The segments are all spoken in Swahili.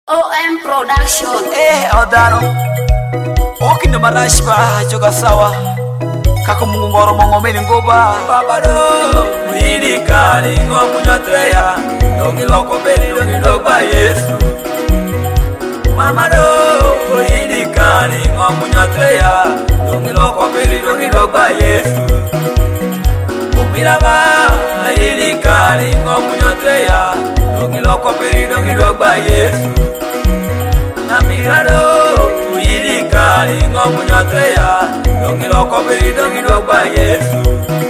OM Production. Odaro Okindo marashba choka sawa Kako Mungu ngoro mongomeni ngoba Babado Mwini kari ngomu nyotreya Dongi loko beri dongi logba Yesu Mamado Mwini kari ngomu nyotreya Dongi loko beri dongi logba Yesu Umiraba Mwini kari ngomu nyotreya Dongi loko beri dongi logba Yesu Namirado Uyirikari ngomu nyotreya Dongi loko beri dongi logba Yesu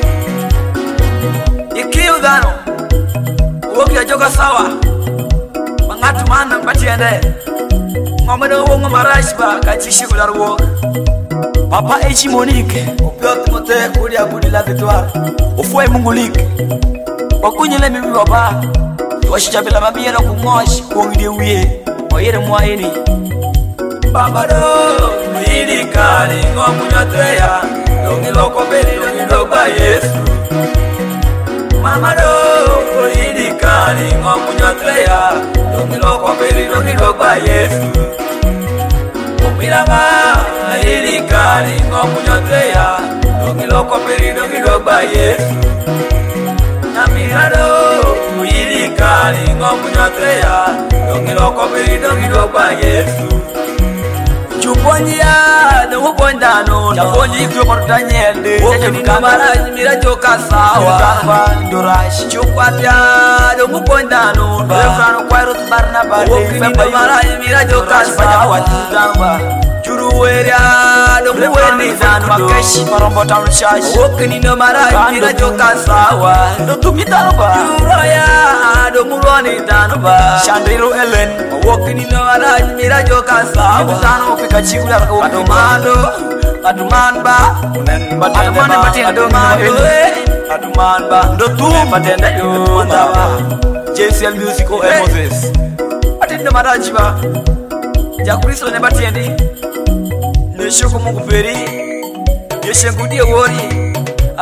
Ikiu dhano Uwoki ya joka sawa Mangatu mana mpatiende Ngomedo uongo marashba Kachishi kudaruo Papa Echi Monique Upioti mote kulia kudi la victoire Ufuwe Mungu liki Wakunyele mimi baba Washichabila mabia na kumoshi Kuongide uye Oyere mwaini Babado Mwini kari ngomu nyotreya Dongi loko beri dongi logba Yesu Mamado Mwini kari ngomu nyotreya Dongi loko beri dongi logba Yesu Umiraba Mwini kari ngomu nyotreya Dongi loko beri dongi logba Yesu Namirado Mwini kari ngomu nyotreya Dongi loko beri dongi logba Yesu Chuponjia Dungu pondano Chaponji kyo portanyende Chakini kamara Mira joka sawa Chukwa ndorashi Chukwapya Dungu pondano Refrano kwa Ruth Barnabade Wokini kamara Mira joka sawa Churuweria Dungu weni dano Makeshi Marombo town shashi Wokini kamara Mira joka sawa Ndotumita ba Churoya Dungu wani dano ba Shandiro Ellen Wokini kamara Mira joka sawa Dano fika chikula Aduman ba Aduman batenda Aduman ba Ndotu batenda JCL Music o Moses Atenda maraji ba Jakuriso ne batendi Neshoko Mungu peri Yeshengudie wori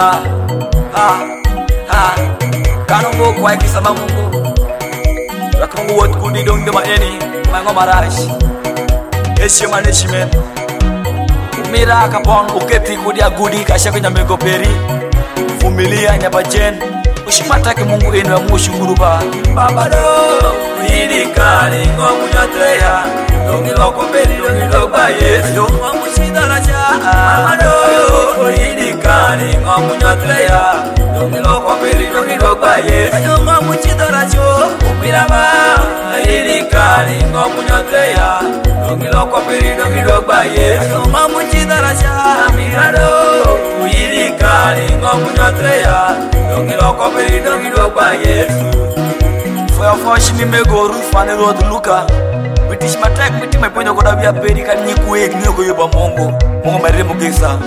Kanongo kwa ikisama Mungu Rakungu wot kudi dong dema eni Mango maraji Eshe management Mira kapon uketi kudia gudi kasha kwenye mego peri Vumilia nyabajen Ushimatake Mungu enu ya mushukuru ba Babado Mwini kari ngomu nyotreya Dongi loko beri dongi logba Yesu Dongo mushidaraja Mamado Mwini kari ngomu nyotreya Dongi loko beri dongi logba Yesu Dongo mushidaraja Umiraba Mwini kari ngomu nyotreya Dongi loko beri dongi logba Yesu Mamu chidarasha Namirado Uyiri kari ngomu nyotreya Dongi loko beri dongi logba Yesu Foya foshi mimego rufane road luka British matek miti meponyo koda vya peri Kani nyikuwe nyoko yoba Mungu Mungu meremu kisa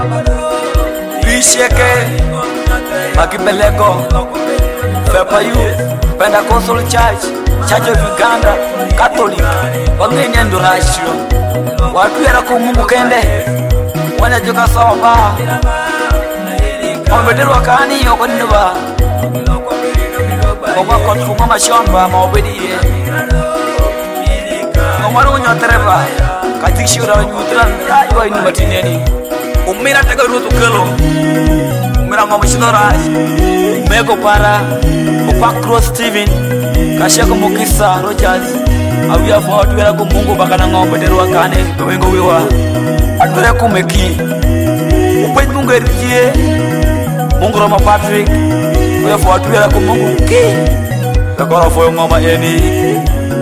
Bisheke Makipeleko Fepayu Pentecostal Church Church of Uganda Catholic Wangenya ndorashio Watu yara kumungu kende Wanya joka sawa ba Wambederwa kani yoko niba Wama kontru mama shomba maobedi ye Wamaru nyotereba Katikishura nyutran Iwa inu batineni Umira tega rutu kelo Umira ngomishidora Mego para Upak Cross Steven Kashako Mukisa Rogers Awia fo atwera ko Mungu bakana ngombe derwa kane wengo wiwa atwera ko meki upej Mungu eritie Mungu Roma Patrick awia fo atwera ko Mungu ki kakora fo ngoma eni